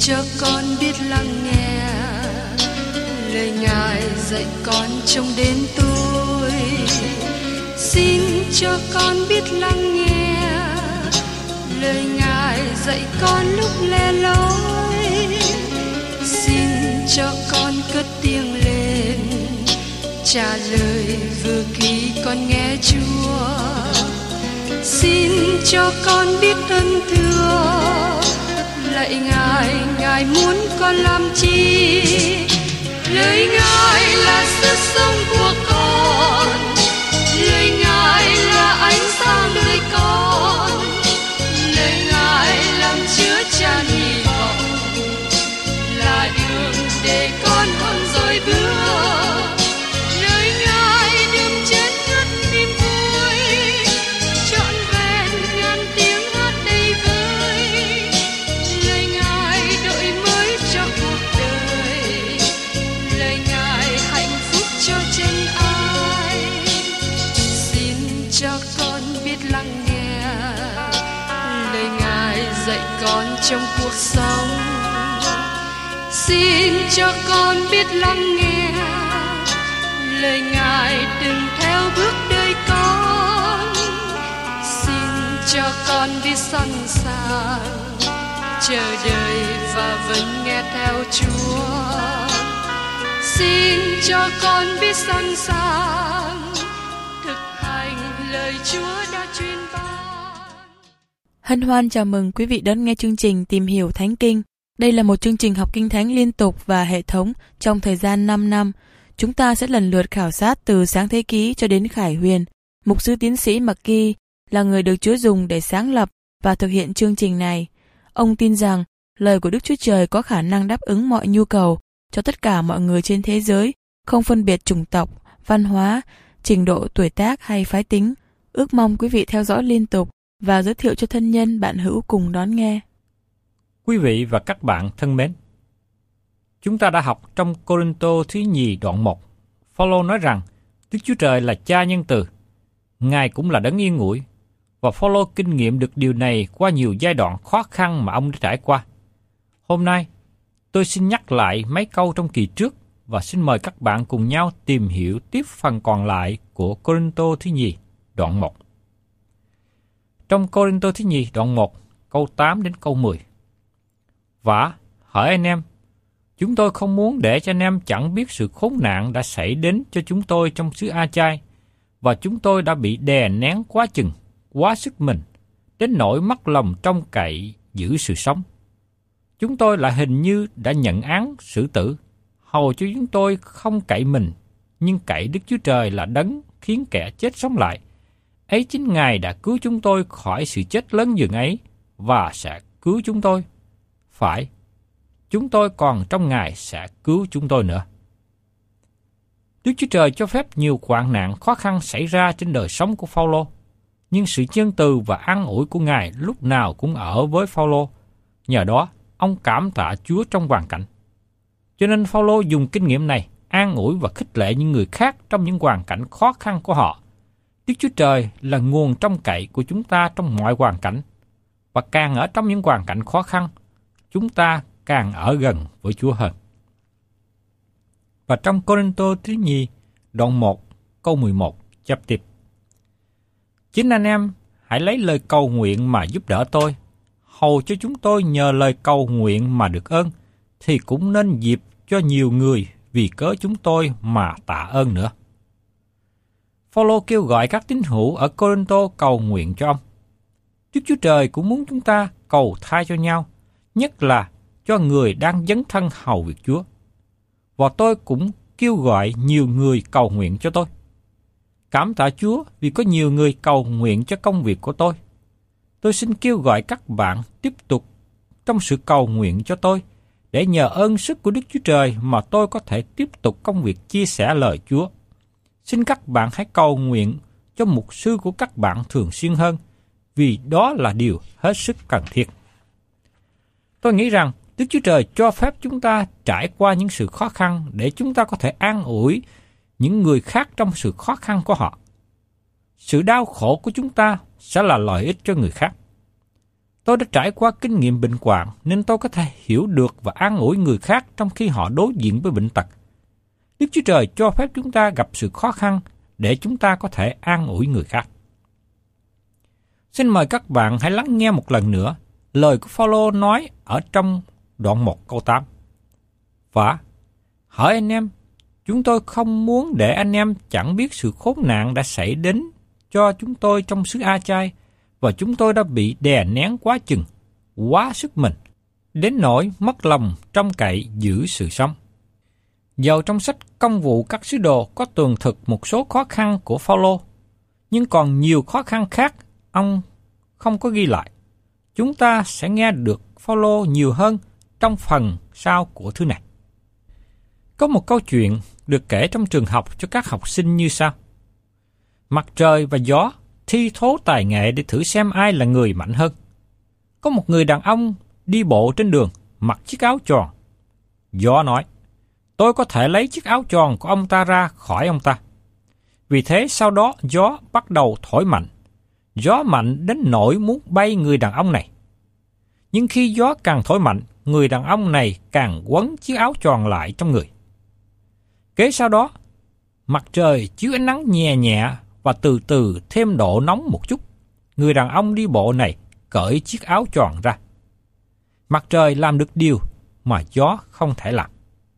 cho con biết lắng nghe lời Ngài dạy con trong đêm tối. Xin cho con biết lắng nghe lời Ngài dạy con lúc lẻ loi. Xin cho con cất tiếng lên trả lời vừa khi con nghe Chúa. Xin cho con biết ơn thưa lạy Ngài, Ngài muốn con làm chi? Lời Ngài là sức sống của con, lời Ngài là ánh sáng đời con, lời Ngài làm chứa chan hy vọng, là đường để con không dối bước. Lời Ngài đừng chết ngất niềm vui, trọn vẹn ngàn tiếng hát đầy vơi. Lời Ngài đổi mới cho cuộc đời, lời Ngài hạnh phúc cho chân ai. Xin cho con biết lắng nghe lời Ngài dạy con trong cuộc sống. Xin cho con biết lắng nghe lời Ngài đừng theo bước đời con. Xin cho con biết sẵn sàng chờ đợi và vẫn nghe theo Chúa. Xin cho con biết sẵn sàng thực hành lời Chúa đã truyền ban. Hân hoan chào mừng quý vị đón nghe chương trình Tìm hiểu Thánh Kinh. Đây là một chương trình học Kinh Thánh liên tục và hệ thống trong thời gian 5 năm. Chúng ta sẽ lần lượt khảo sát từ Sáng Thế Ký cho đến Khải Huyền. Mục sư tiến sĩ McGee là người được Chúa dùng để sáng lập và thực hiện chương trình này. Ông tin rằng lời của Đức Chúa Trời có khả năng đáp ứng mọi nhu cầu cho tất cả mọi người trên thế giới, không phân biệt chủng tộc, văn hóa, trình độ tuổi tác hay phái tính. Ước mong quý vị theo dõi liên tục và giới thiệu cho thân nhân bạn hữu cùng đón nghe. Quý vị và các bạn thân mến, chúng ta đã học trong Cô-rinh-tô thứ nhì đoạn 1. Phao-lô nói rằng Đức Chúa Trời là Cha nhân từ, Ngài cũng là Đấng yên ủi, và Phao-lô kinh nghiệm được điều này qua nhiều giai đoạn khó khăn mà ông đã trải qua. Hôm nay, tôi xin nhắc lại mấy câu trong kỳ trước và xin mời các bạn cùng nhau tìm hiểu tiếp phần còn lại của Cô-rinh-tô thứ nhì đoạn 1. Trong Cô-rinh-tô thứ nhì đoạn 1, câu 8 đến câu 10. Vả, hỡi anh em, chúng tôi không muốn để cho anh em chẳng biết sự khốn nạn đã xảy đến cho chúng tôi trong xứ A-chai, và chúng tôi đã bị đè nén quá chừng, quá sức mình, đến nỗi mất lòng trông cậy giữ sự sống. Chúng tôi lại hình như đã nhận án xử tử, hầu cho chúng tôi không cậy mình, nhưng cậy Đức Chúa Trời là Đấng khiến kẻ chết sống lại. Ấy chính Ngài đã cứu chúng tôi khỏi sự chết lớn dường ấy, và sẽ cứu chúng tôi. Phải, chúng tôi còn trong Ngài sẽ cứu chúng tôi nữa. Đức Chúa Trời cho phép nhiều hoạn nạn khó khăn xảy ra trên đời sống của Phao-lô, nhưng sự nhân từ và an ủi của Ngài lúc nào cũng ở với Phao-lô. Nhờ đó, ông cảm tạ Chúa trong hoàn cảnh. Cho nên Phao-lô dùng kinh nghiệm này an ủi và khích lệ những người khác trong những hoàn cảnh khó khăn của họ. Đức Chúa Trời là nguồn trông cậy của chúng ta trong mọi hoàn cảnh, và càng ở trong những hoàn cảnh khó khăn, chúng ta càng ở gần với Chúa hơn. Và trong Cô-rinh-tô thứ nhì, đoạn 1, câu 11, chép tiếp. Chính anh em hãy lấy lời cầu nguyện mà giúp đỡ tôi, hầu cho chúng tôi nhờ lời cầu nguyện mà được ơn, thì cũng nên dịp cho nhiều người vì cớ chúng tôi mà tạ ơn nữa. Phao-lô kêu gọi các tín hữu ở Cô-rinh-tô cầu nguyện cho ông. Đức Chúa Trời cũng muốn chúng ta cầu thay cho nhau, nhất là cho người đang dấn thân hầu việc Chúa. Và tôi cũng kêu gọi nhiều người cầu nguyện cho tôi. Cảm tạ Chúa vì có nhiều người cầu nguyện cho công việc của tôi. Tôi xin kêu gọi các bạn tiếp tục trong sự cầu nguyện cho tôi, để nhờ ơn sức của Đức Chúa Trời mà tôi có thể tiếp tục công việc chia sẻ lời Chúa. Xin các bạn hãy cầu nguyện cho mục sư của các bạn thường xuyên hơn, vì đó là điều hết sức cần thiết. Tôi nghĩ rằng Đức Chúa Trời cho phép chúng ta trải qua những sự khó khăn để chúng ta có thể an ủi những người khác trong sự khó khăn của họ. Sự đau khổ của chúng ta sẽ là lợi ích cho người khác. Tôi đã trải qua kinh nghiệm bệnh hoạn nên tôi có thể hiểu được và an ủi người khác trong khi họ đối diện với bệnh tật. Đức Chúa Trời cho phép chúng ta gặp sự khó khăn để chúng ta có thể an ủi người khác. Xin mời các bạn hãy lắng nghe một lần nữa lời của Phao-lô nói ở trong đoạn 1 câu 8. Và hỡi anh em, chúng tôi không muốn để anh em chẳng biết sự khốn nạn đã xảy đến cho chúng tôi trong xứ A-chai, và chúng tôi đã bị đè nén quá chừng, quá sức mình, đến nỗi mất lòng trông cậy giữ sự sống. Dầu trong sách Công vụ các sứ đồ có tường thực một số khó khăn của Phao-lô, nhưng còn nhiều khó khăn khác ông không có ghi lại. Chúng ta sẽ nghe được Phao-lô nhiều hơn trong phần sau của thứ này. Có một câu chuyện được kể trong trường học cho các học sinh như sau. Mặt trời và gió thi thố tài nghệ để thử xem ai là người mạnh hơn. Có một người đàn ông đi bộ trên đường, mặc chiếc áo tròn. Gió nói, tôi có thể lấy chiếc áo tròn của ông ta ra khỏi ông ta. Vì thế sau đó gió bắt đầu thổi mạnh. Gió mạnh đến nỗi muốn bay người đàn ông này. Nhưng khi gió càng thổi mạnh, người đàn ông này càng quấn chiếc áo tròn lại trong người. Kế sau đó, mặt trời chiếu ánh nắng nhẹ nhẹ và từ từ thêm độ nóng một chút. Người đàn ông đi bộ này cởi chiếc áo tròn ra. Mặt trời làm được điều mà gió không thể làm.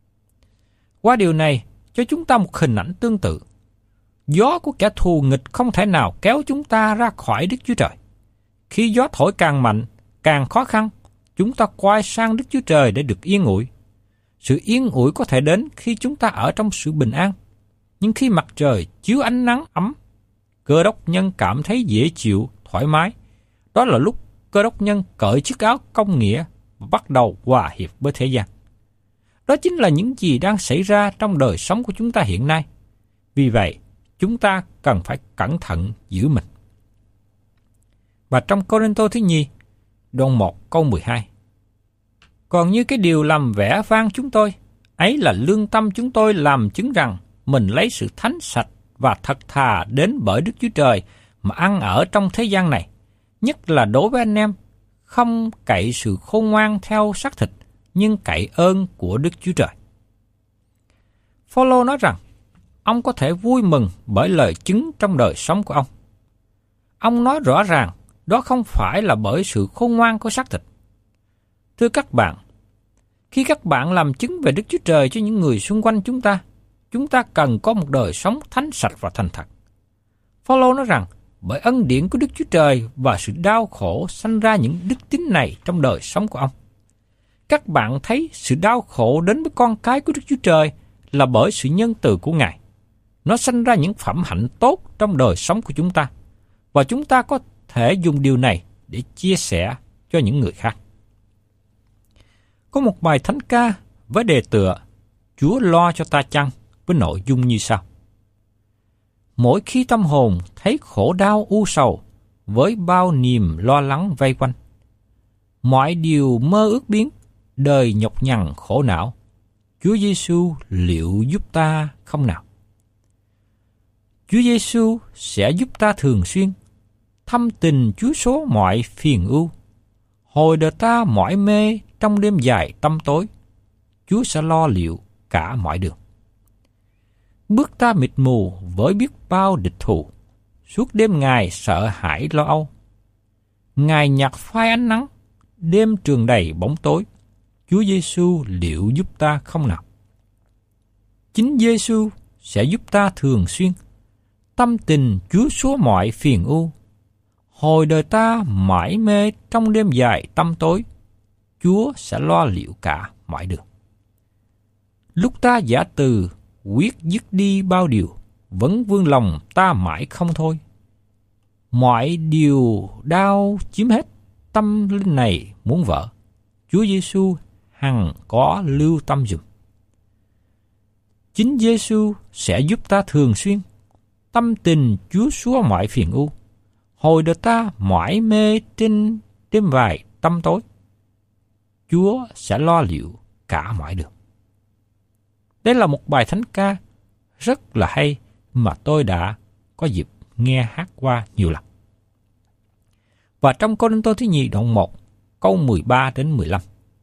Qua điều này, cho chúng ta một hình ảnh tương tự. Gió của kẻ thù nghịch không thể nào kéo chúng ta ra khỏi Đức Chúa Trời. Khi gió thổi càng mạnh, càng khó khăn, chúng ta quay sang Đức Chúa Trời để được yên ủi. Sự yên ủi có thể đến khi chúng ta ở trong sự bình an. Nhưng khi mặt trời chiếu ánh nắng ấm, Cơ đốc nhân cảm thấy dễ chịu, thoải mái. Đó là lúc Cơ đốc nhân cởi chiếc áo công nghĩa và bắt đầu hòa hiệp với thế gian. Đó chính là những gì đang xảy ra trong đời sống của chúng ta hiện nay. Vì vậy, chúng ta cần phải cẩn thận giữ mình. Và trong Cô-rinh-tô thứ nhì, đoạn 1 câu 12. Còn như cái điều làm vẻ vang chúng tôi, ấy là lương tâm chúng tôi làm chứng rằng mình lấy sự thánh sạch và thật thà đến bởi Đức Chúa Trời mà ăn ở trong thế gian này, nhất là đối với anh em, không cậy sự khôn ngoan theo xác thịt, nhưng cậy ơn của Đức Chúa Trời. Phao-lô nói rằng, ông có thể vui mừng bởi lời chứng trong đời sống của ông. Ông nói rõ ràng, đó không phải là bởi sự khôn ngoan của xác thịt. Thưa các bạn, khi các bạn làm chứng về Đức Chúa Trời cho những người xung quanh chúng ta cần có một đời sống thánh sạch và thành thật. Phao-lô nói rằng, bởi ân điển của Đức Chúa Trời và sự đau khổ sanh ra những đức tính này trong đời sống của ông. Các bạn thấy sự đau khổ đến với con cái của Đức Chúa Trời là bởi sự nhân từ của Ngài. Nó sanh ra những phẩm hạnh tốt trong đời sống của chúng ta, và chúng ta có thể dùng điều này để chia sẻ cho những người khác. Có một bài thánh ca với đề tựa Chúa lo cho ta chăng, với nội dung như sau. Mỗi khi tâm hồn thấy khổ đau u sầu, với bao niềm lo lắng vây quanh, mọi điều mơ ước biến, đời nhọc nhằn khổ não, Chúa Giêsu liệu giúp ta không nào? Chúa Giêsu sẽ giúp ta thường xuyên, thâm tình Chúa số mọi phiền ưu. Hồi đời ta mỏi mê trong đêm dài tăm tối, Chúa sẽ lo liệu cả mọi đường. Bước ta mịt mù với biết bao địch thù, suốt đêm Ngài sợ hãi lo âu. Ngài nhặt phai ánh nắng, đêm trường đầy bóng tối, Chúa Giêsu liệu giúp ta không nào? Chính Giêsu sẽ giúp ta thường xuyên, tâm tình Chúa xóa mọi phiền ưu. Hồi đời ta mãi mê trong đêm dài tăm tối, Chúa sẽ lo liệu cả mọi đường. Lúc ta giả từ, quyết dứt đi bao điều, vẫn vương lòng ta mãi không thôi. Mọi điều đau chiếm hết, tâm linh này muốn vỡ, Chúa Giêsu hằng có lưu tâm dùm. Chính Giêsu sẽ giúp ta thường xuyên, tâm tình Chúa xóa mọi phiền ưu. Hồi đời ta mãi mê trên đêm vài tăm tối, Chúa sẽ lo liệu cả mọi đường. Đây là một bài thánh ca rất là hay mà tôi đã có dịp nghe hát qua nhiều lần. Và trong Cô-rinh-tô thứ nhì đoạn 1, câu 13 đến 15.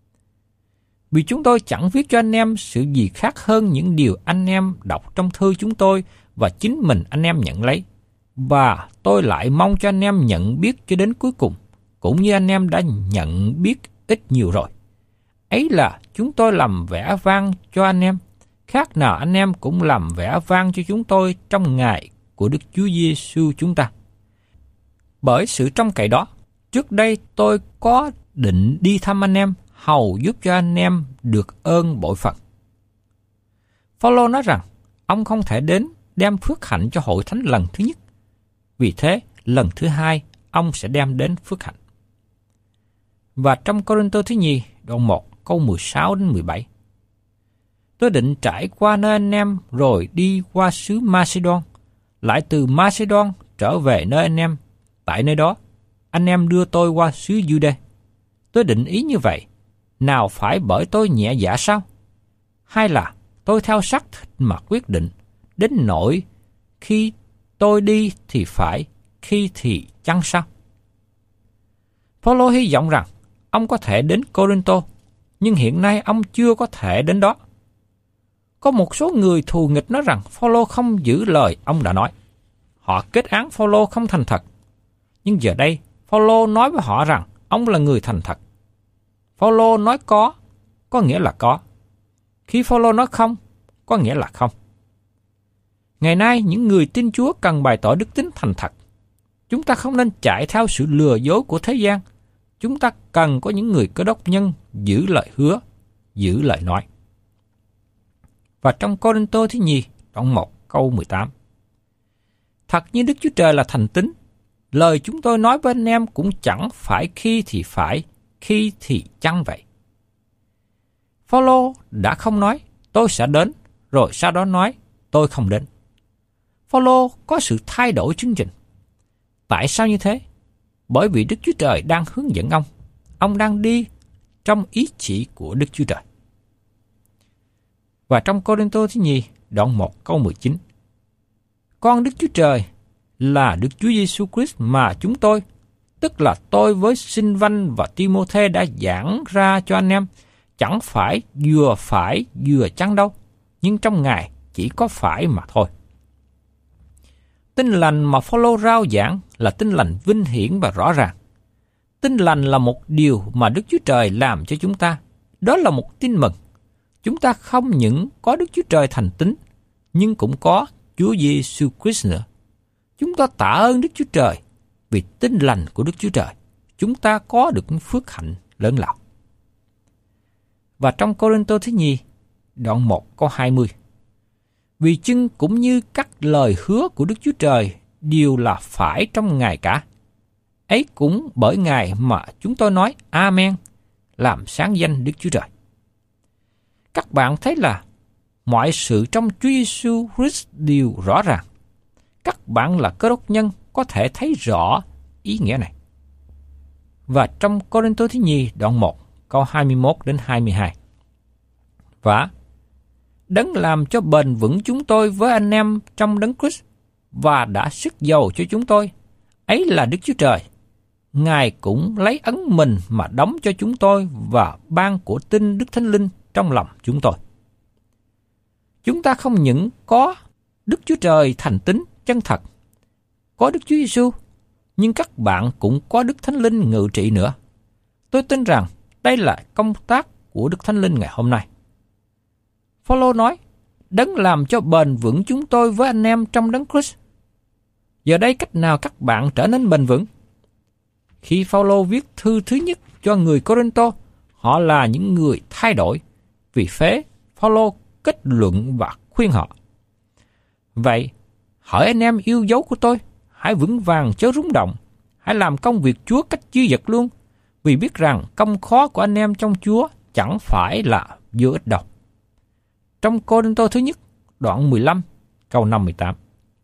Vì chúng tôi chẳng viết cho anh em sự gì khác hơn những điều anh em đọc trong thư chúng tôi và chính mình anh em nhận lấy. Và tôi lại mong cho anh em nhận biết cho đến cuối cùng, cũng như anh em đã nhận biết ít nhiều rồi. Ấy là chúng tôi làm vẻ vang cho anh em, khác nào anh em cũng làm vẻ vang cho chúng tôi trong ngày của Đức Chúa Giêsu chúng ta. Bởi sự trông cậy đó, trước đây tôi có định đi thăm anh em, hầu giúp cho anh em được ơn bội phần. Phao-lô nói rằng ông không thể đến đem phước hạnh cho hội thánh lần thứ nhất. Vì thế, lần thứ hai, ông sẽ đem đến phước hạnh. Và trong Cô-rinh-tô thứ nhì, đoạn 1, câu 16 đến 17. Tôi định trải qua nơi anh em rồi đi qua xứ Macedon, lại từ Macedon trở về nơi anh em. Tại nơi đó, anh em đưa tôi qua xứ Giu-đê. Tôi định ý như vậy, nào phải bởi tôi nhẹ dạ sao? Hay là tôi theo xác thịt mà quyết định, đến nỗi khi tôi đi thì phải, khi thì chăng sao? Phao-lô hy vọng rằng ông có thể đến Cô-rinh-tô, nhưng hiện nay ông chưa có thể đến đó. Có một số người thù nghịch nói rằng Phao-lô không giữ lời ông đã nói. Họ kết án Phao-lô không thành thật. Nhưng giờ đây, Phao-lô nói với họ rằng ông là người thành thật. Phao-lô nói có nghĩa là có. Khi Phao-lô nói không, có nghĩa là không. Ngày nay, những người tin Chúa cần bày tỏ đức tính thành thật. Chúng ta không nên chạy theo sự lừa dối của thế gian. Chúng ta cần có những người Cơ Đốc nhân giữ lời hứa, giữ lời nói. Và trong Cô-rinh-tô thứ nhì, đoạn 1, câu 18. Thật như Đức Chúa Trời là thành tín, lời chúng tôi nói với anh em cũng chẳng phải khi thì phải, khi thì chăng vậy. Phao-lô đã không nói, tôi sẽ đến, rồi sau đó nói, tôi không đến. Phao-lô có sự thay đổi chương trình. Tại sao như thế? Bởi vì Đức Chúa Trời đang hướng dẫn ông đang đi trong ý chỉ của Đức Chúa Trời. Và trong Cô-rinh-tô thứ nhì, đoạn 1, câu 19. Con Đức Chúa Trời là Đức Chúa Giêsu Christ mà chúng tôi, tức là tôi với Sin-văn và Ti-mô-thê đã giảng ra cho anh em, chẳng phải vừa chăng đâu, nhưng trong Ngài chỉ có phải mà thôi. Tin lành mà Phao-lô rao giảng là tin lành vinh hiển và rõ ràng. Tin lành là một điều mà Đức Chúa Trời làm cho chúng ta. Đó là một tin mừng. Chúng ta không những có Đức Chúa Trời thành tín, nhưng cũng có Chúa Giêsu Christ nữa. Chúng ta tạ ơn Đức Chúa Trời vì tin lành của Đức Chúa Trời. Chúng ta có được phước hạnh lớn lao. Và trong Cô-rinh-tô thứ nhì, đoạn 1, câu 20. Vì chưng cũng như các lời hứa của Đức Chúa Trời đều là phải trong Ngài cả. Ấy cũng bởi Ngài mà chúng tôi nói Amen, làm sáng danh Đức Chúa Trời. Các bạn thấy là mọi sự trong Chúa Giêsu Christ đều rõ ràng. Các bạn là Cơ Đốc nhân có thể thấy rõ ý nghĩa này. Và trong Cô-rinh-tô thứ nhì đoạn 1, câu 21 đến 22. Và Đấng làm cho bền vững chúng tôi với anh em trong Đấng Christ và đã sức dầu cho chúng tôi, ấy là Đức Chúa Trời. Ngài cũng lấy ấn mình mà đóng cho chúng tôi và ban của tin Đức Thánh Linh trong lòng chúng tôi. Chúng ta không những có Đức Chúa Trời thành tín chân thật, có Đức Chúa Giêsu, nhưng các bạn cũng có Đức Thánh Linh ngự trị nữa. Tôi tin rằng đây là công tác của Đức Thánh Linh ngày hôm nay. Phao-lô nói, Đấng làm cho bền vững chúng tôi với anh em trong Đấng Christ. Giờ đây cách nào các bạn trở nên bền vững? Khi Phao-lô viết thư thứ nhất cho người Cô-rinh-tô, họ là những người thay đổi. Vì thế, Phao-lô kết luận và khuyên họ. Vậy, hỡi anh em yêu dấu của tôi, hãy vững vàng chớ rung động, hãy làm công việc Chúa cách dư dật luôn, vì biết rằng công khó của anh em trong Chúa chẳng phải là vô ích đâu. Trong Cô-rinh-tô thứ nhất, đoạn 15, câu 58.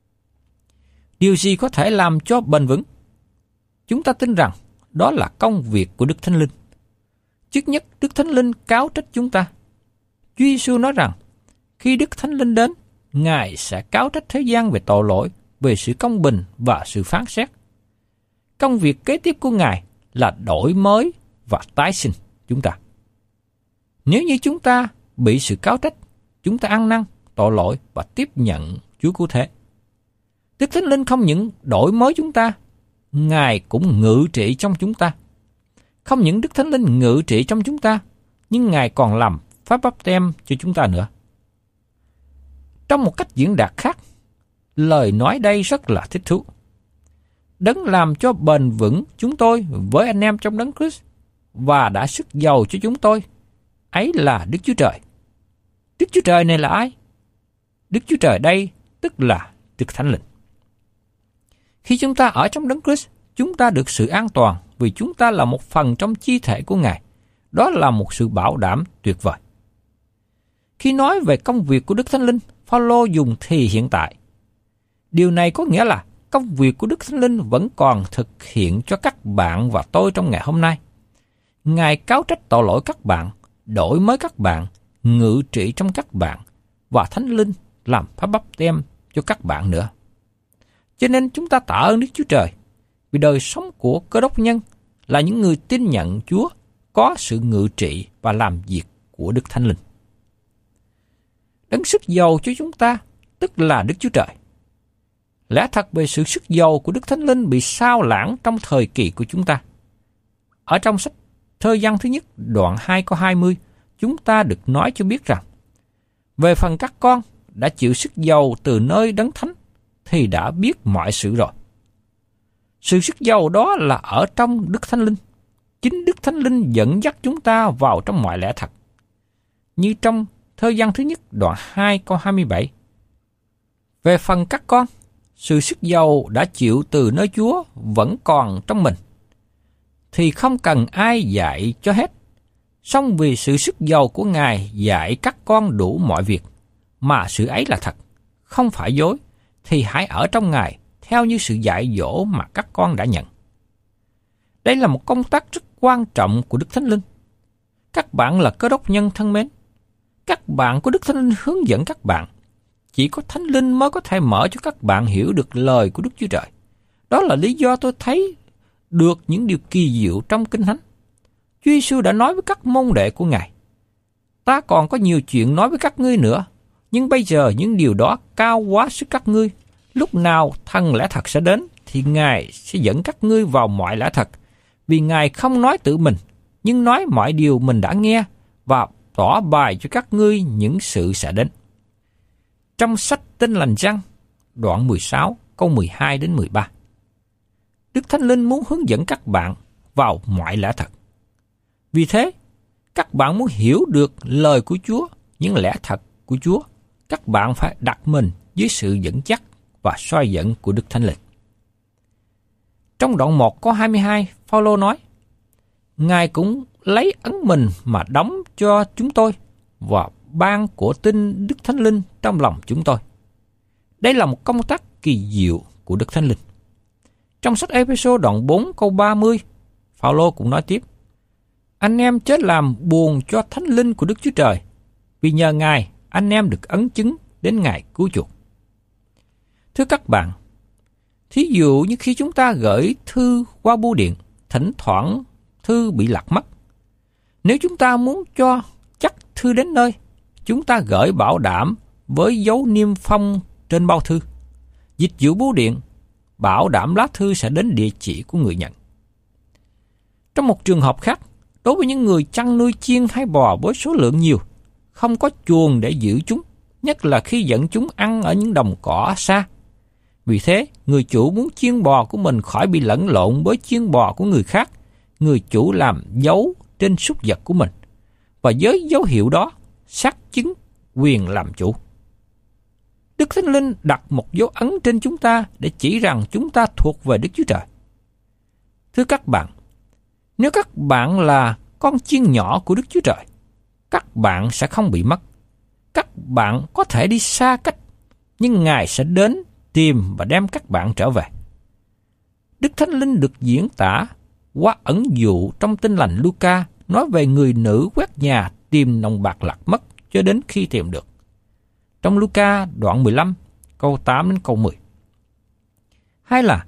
Điều gì có thể làm cho bền vững? Chúng ta tin rằng đó là công việc của Đức Thánh Linh. Trước nhất, Đức Thánh Linh cáo trách chúng ta. Chúa Giêsu nói rằng, khi Đức Thánh Linh đến, Ngài sẽ cáo trách thế gian về tội lỗi, về sự công bình và sự phán xét. công việc kế tiếp của Ngài là đổi mới và tái sinh chúng ta. Nếu như chúng ta bị sự cáo trách, chúng ta ăn năn, tội lỗi và tiếp nhận Chúa cứu thế. Đức Thánh Linh không những đổi mới chúng ta, Ngài cũng ngự trị trong chúng ta. Không những Đức Thánh Linh ngự trị trong chúng ta, nhưng Ngài còn làm phép báp têm cho chúng ta nữa. Trong một cách diễn đạt khác, lời nói đây rất là thích thú. Đấng làm cho bền vững chúng tôi với anh em trong Đấng Christ và đã sức giàu cho chúng tôi, ấy là Đức Chúa Trời. Đức Chúa Trời này là ai? Đức Chúa Trời đây tức là Đức Thánh Linh. Khi chúng ta ở trong Đấng Christ, chúng ta được sự an toàn vì chúng ta là một phần trong chi thể của Ngài. Đó là một sự bảo đảm tuyệt vời. Khi nói về công việc của Đức Thánh Linh, Phaolô dùng thì hiện tại. Điều này có nghĩa là công việc của Đức Thánh Linh vẫn còn thực hiện cho các bạn và tôi trong ngày hôm nay. Ngài cáo trách tội lỗi các bạn, đổi mới các bạn, ngự trị trong các bạn, và Thánh Linh làm phép báp têm cho các bạn nữa. Cho nên chúng ta tạ ơn Đức Chúa Trời, vì đời sống của Cơ Đốc nhân là những người tin nhận Chúa có sự ngự trị và làm việc của Đức Thánh Linh. Đấng sức giàu cho chúng ta, tức là Đức Chúa Trời. Lẽ thật về sự sức giàu của Đức Thánh Linh bị sao lãng trong thời kỳ của chúng ta. Ở trong sách Thơ Văn thứ nhất, đoạn 2 câu 20, chúng ta được nói cho biết rằng, về phần các con đã chịu sức giàu từ nơi Đấng Thánh, thì đã biết mọi sự rồi. Sự sức giàu đó là ở trong Đức Thánh Linh. Chính Đức Thánh Linh dẫn dắt chúng ta vào trong mọi lẽ thật. Như trong Thơ Văn thứ nhất, đoạn 2 câu 27. Về phần các con, sự sức giàu đã chịu từ nơi Chúa vẫn còn trong mình, thì không cần ai dạy cho hết. Song vì sự sức giàu của Ngài dạy các con đủ mọi việc, mà sự ấy là thật, không phải dối, thì hãy ở trong Ngài theo như sự dạy dỗ mà các con đã nhận. Đây là một công tác rất quan trọng của Đức Thánh Linh. Các bạn là Cơ Đốc nhân thân mến. Các bạn có Đức Thánh Linh hướng dẫn các bạn. Chỉ có Thánh Linh mới có thể mở cho các bạn hiểu được lời của Đức Chúa Trời. Đó là lý do tôi thấy được những điều kỳ diệu trong Kinh Thánh. Chúa Giêsu đã nói với các môn đệ của Ngài, ta còn có nhiều chuyện nói với các ngươi nữa, nhưng bây giờ những điều đó cao quá sức các ngươi. Lúc nào Thần lẽ thật sẽ đến, thì Ngài sẽ dẫn các ngươi vào mọi lẽ thật, vì Ngài không nói tự mình, nhưng nói mọi điều mình đã nghe và tỏ bày cho các ngươi những sự sẽ đến. Trong sách Tin Lành Răng, đoạn 16, câu 12 đến 13. Đức Thánh Linh muốn hướng dẫn các bạn vào mọi lẽ thật. Vì thế, các bạn muốn hiểu được lời của Chúa, những lẽ thật của Chúa, các bạn phải đặt mình dưới sự dẫn dắt và soi dẫn của Đức Thánh Linh. Trong đoạn 1 câu 22, Phaolô nói, Ngài cũng lấy ấn mình mà đóng cho chúng tôi và ban của tin Đức Thánh Linh trong lòng chúng tôi. Đây là một công tác kỳ diệu của Đức Thánh Linh. Trong sách Ê-phê-sô đoạn 4 câu 30, Phaolô cũng nói tiếp, anh em chớ làm buồn cho Thánh Linh của Đức Chúa Trời, vì nhờ Ngài anh em được ấn chứng đến ngày cứu chuộc. Thưa các bạn, thí dụ như khi chúng ta gửi thư qua bưu điện, thỉnh thoảng thư bị lạc mất. Nếu chúng ta muốn cho chắc thư đến nơi, chúng ta gửi bảo đảm với dấu niêm phong trên bao thư. Dịch vụ bưu điện bảo đảm lá thư sẽ đến địa chỉ của người nhận. Trong một trường hợp khác, đối với những người chăn nuôi chiên hay bò với số lượng nhiều, không có chuồng để giữ chúng, nhất là khi dẫn chúng ăn ở những đồng cỏ xa. Vì thế, người chủ muốn chiên bò của mình khỏi bị lẫn lộn với chiên bò của người khác, người chủ làm dấu trên súc vật của mình, và với dấu hiệu đó xác chứng quyền làm chủ. Đức Thánh Linh đặt một dấu ấn trên chúng ta để chỉ rằng chúng ta thuộc về Đức Chúa Trời. Thưa các bạn, nếu các bạn là con chiên nhỏ của Đức Chúa Trời, các bạn sẽ không bị mất. Các bạn có thể đi xa cách, nhưng Ngài sẽ đến tìm và đem các bạn trở về. Đức Thánh Linh được diễn tả qua ẩn dụ trong Tin Lành Luca nói về người nữ quét nhà tìm đồng bạc lạc mất cho đến khi tìm được. Trong Luca đoạn 15, câu 8 đến câu 10. Hay là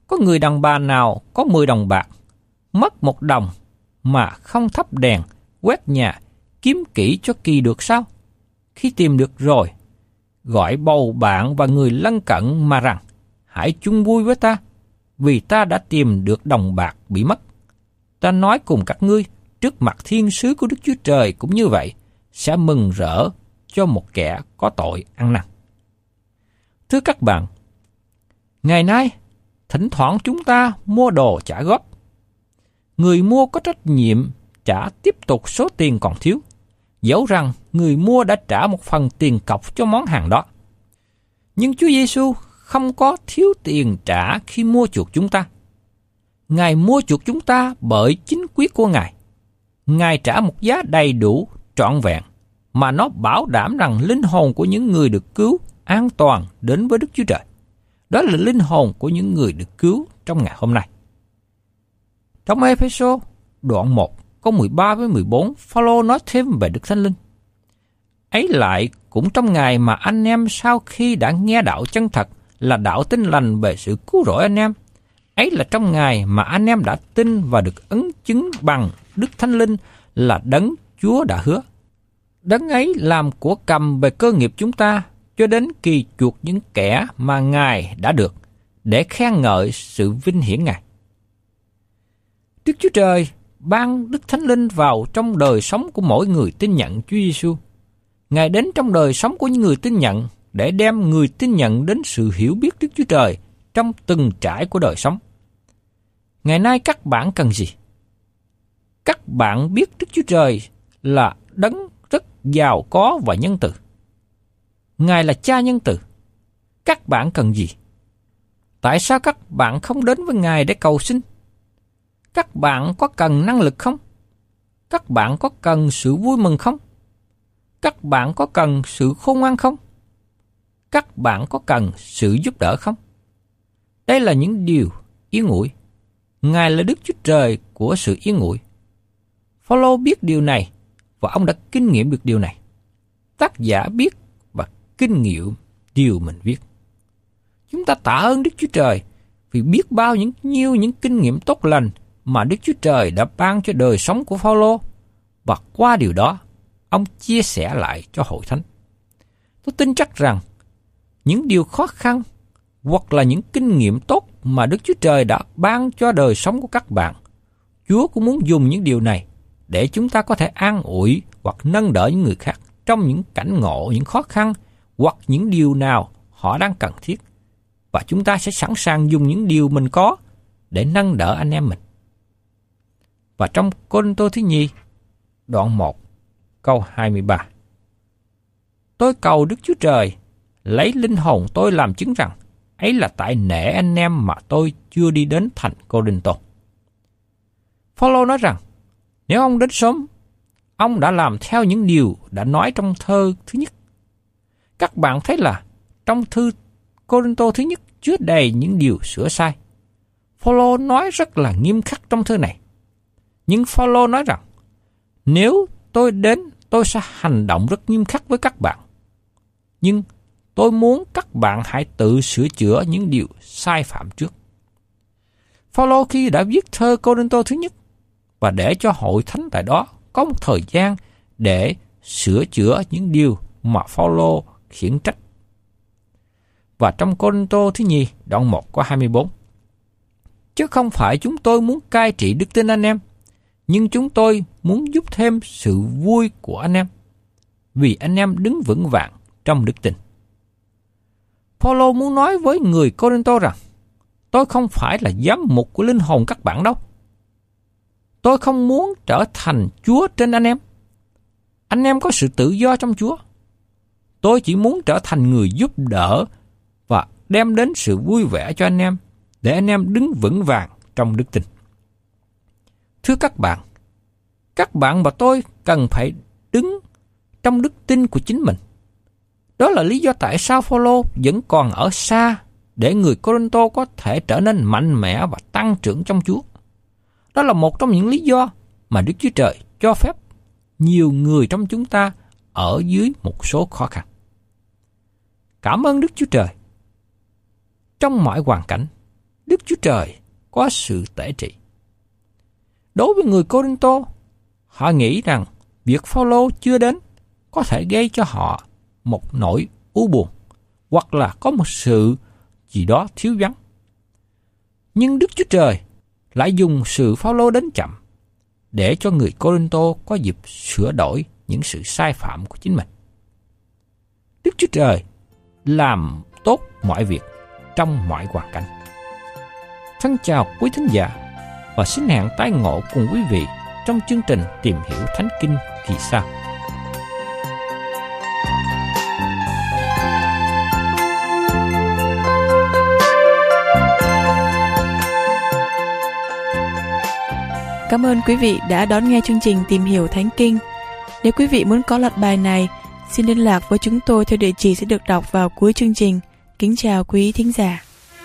Có người đàn bà nào có 10 đồng bạc, mất 1 đồng mà không thắp đèn, quét nhà, kiếm kỹ cho kỳ được sao? Khi tìm được rồi, gọi bầu bạn và người lân cận mà rằng, hãy chung vui với ta, vì ta đã tìm được đồng bạc bị mất. Ta nói cùng các ngươi, trước mặt thiên sứ của Đức Chúa Trời cũng như vậy, sẽ mừng rỡ cho một kẻ có tội ăn năn. Thưa các bạn, ngày nay, thỉnh thoảng chúng ta mua đồ trả góp. Người mua có trách nhiệm trả tiếp tục số tiền còn thiếu, dẫu rằng người mua đã trả một phần tiền cọc cho món hàng đó. Nhưng Chúa Giêsu không có thiếu tiền trả khi mua chuộc chúng ta. Ngài mua chuộc chúng ta bởi chính quyết của Ngài. Ngài trả một giá đầy đủ, trọn vẹn, mà nó bảo đảm rằng linh hồn của những người được cứu an toàn đến với Đức Chúa Trời. Đó là linh hồn của những người được cứu trong ngày hôm nay. Trong Ê-phê-sô đoạn 1 câu 13 với 14, Phao-lô nói thêm về Đức Thánh Linh. Ấy lại cũng trong ngày mà anh em sau khi đã nghe đạo chân thật là đạo tin lành về sự cứu rỗi anh em, ấy là trong ngày mà anh em đã tin và được ấn chứng bằng Đức Thánh Linh là đấng Chúa đã hứa. Đấng ấy làm của cầm về cơ nghiệp chúng ta cho đến kỳ chuộc những kẻ mà Ngài đã được, để khen ngợi sự vinh hiển Ngài. Đức Chúa Trời ban Đức Thánh Linh vào trong đời sống của mỗi người tin nhận Chúa Giêsu. Ngài đến trong đời sống của những người tin nhận để đem người tin nhận đến sự hiểu biết Đức Chúa Trời trong từng trải của đời sống. Ngày nay các bạn cần gì? Các bạn biết Đức Chúa Trời là đấng rất giàu có và nhân từ. Ngài là Cha nhân từ. Các bạn cần gì? Tại sao các bạn không đến với Ngài để cầu xin? Các bạn có cần năng lực không? Các bạn có cần sự vui mừng không? Các bạn có cần sự khôn ngoan không? Các bạn có cần sự giúp đỡ không? Đây là những điều yên ủi. Ngài là Đức Chúa Trời của sự yên ủi. Phao-lô biết điều này và ông đã kinh nghiệm được điều này. Tác giả biết và kinh nghiệm điều mình viết. Chúng ta tạ ơn Đức Chúa Trời vì biết bao nhiêu những kinh nghiệm tốt lành mà Đức Chúa Trời đã ban cho đời sống của Phao-lô, và qua điều đó, ông chia sẻ lại cho hội thánh. Tôi tin chắc rằng những điều khó khăn hoặc là những kinh nghiệm tốt mà Đức Chúa Trời đã ban cho đời sống của các bạn, Chúa cũng muốn dùng những điều này để chúng ta có thể an ủi hoặc nâng đỡ những người khác trong những cảnh ngộ, những khó khăn hoặc những điều nào họ đang cần thiết. Và chúng ta sẽ sẵn sàng dùng những điều mình có để nâng đỡ anh em mình. Và trong Cô-rinh-tô thứ nhì, đoạn 1, câu 23. Tôi cầu Đức Chúa Trời, lấy linh hồn tôi làm chứng rằng, ấy là tại nể anh em mà tôi chưa đi đến thành Cô-rinh-tô. Phao-lô nói rằng, nếu ông đến sớm, ông đã làm theo những điều đã nói trong thơ thứ nhất. Các bạn thấy là trong thư Cô-rinh-tô thứ nhất chứa đầy những điều sửa sai. Phao-lô nói rất là nghiêm khắc trong thư này. Nhưng Phao-lô nói rằng, nếu tôi đến, tôi sẽ hành động rất nghiêm khắc với các bạn. Nhưng tôi muốn các bạn hãy tự sửa chữa những điều sai phạm trước. Phao-lô khi đã viết thơ Cô-rinh-tô thứ nhất và để cho hội thánh tại đó có một thời gian để sửa chữa những điều mà Phao-lô khiển trách. Và trong Cô-rinh-tô thứ nhì, đoạn 1 có 24. Chứ không phải chúng tôi muốn cai trị đức tin anh em, nhưng chúng tôi muốn giúp thêm sự vui của anh em, vì anh em đứng vững vàng trong đức tin. Phao-lô muốn nói với người Cô-rinh-tô rằng, tôi không phải là giám mục của linh hồn các bạn đâu. Tôi không muốn trở thành Chúa trên anh em. Anh em có sự tự do trong Chúa. Tôi chỉ muốn trở thành người giúp đỡ và đem đến sự vui vẻ cho anh em, để anh em đứng vững vàng trong đức tin. Thưa các bạn và tôi cần phải đứng trong đức tin của chính mình. Đó là lý do tại sao Phao-lô vẫn còn ở xa để người Cô-rinh-tô có thể trở nên mạnh mẽ và tăng trưởng trong Chúa. Đó là một trong những lý do mà Đức Chúa Trời cho phép nhiều người trong chúng ta ở dưới một số khó khăn. Cảm ơn Đức Chúa Trời. Trong mọi hoàn cảnh, Đức Chúa Trời có sự tể trị. Đối với người Cô-rinh-tô, họ nghĩ rằng việc Phao-lô chưa đến có thể gây cho họ một nỗi u buồn hoặc là có một sự gì đó thiếu vắng. Nhưng Đức Chúa Trời lại dùng sự Phao-lô đến chậm để cho người Cô-rinh-tô có dịp sửa đổi những sự sai phạm của chính mình. Đức Chúa Trời làm tốt mọi việc trong mọi hoàn cảnh. Thân chào quý thính giả và xin hẹn tái ngộ cùng quý vị trong chương trình Tìm Hiểu Thánh Kinh kỳ sau. Cảm ơn quý vị đã đón nghe chương trình Tìm Hiểu Thánh Kinh. Nếu quý vị muốn có loạt bài này, xin liên lạc với chúng tôi theo địa chỉ sẽ được đọc vào cuối chương trình. Kính chào quý thính giả.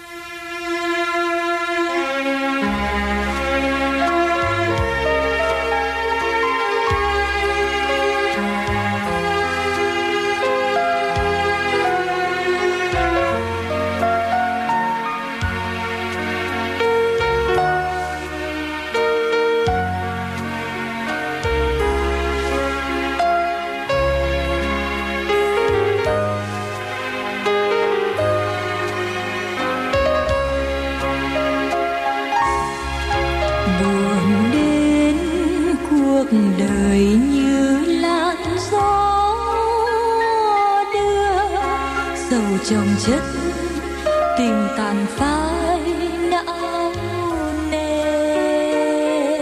Chồng chất tình tàn phai não nề,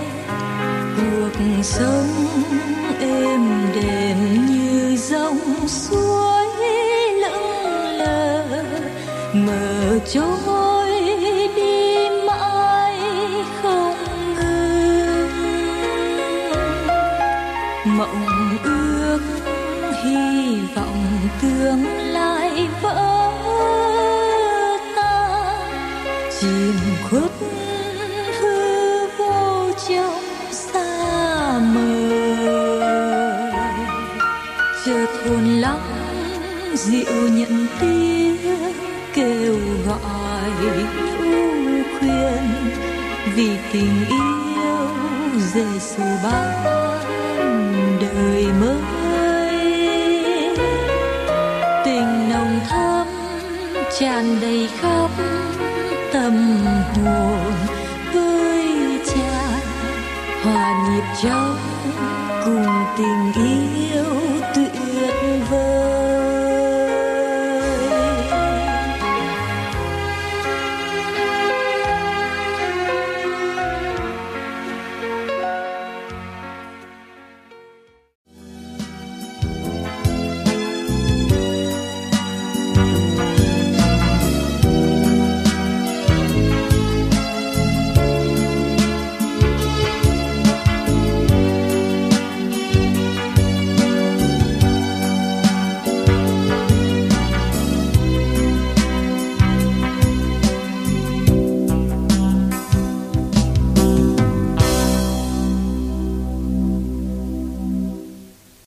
cuộc sống êm đềm như dòng suối lững lờ mở trôi đi mãi không ngừng. Mộng ước hy vọng tương lai vỡ tan, chìm khuất hư vô trong xa mờ. Chợt hồn lắng dịu nhận tiếng kêu gọi ưu khuyên, vì tình yêu Giêsu ban đời mới. Tràn đầy khắp tâm hồn với Cha, hòa nhịp trong cùng tình yêu.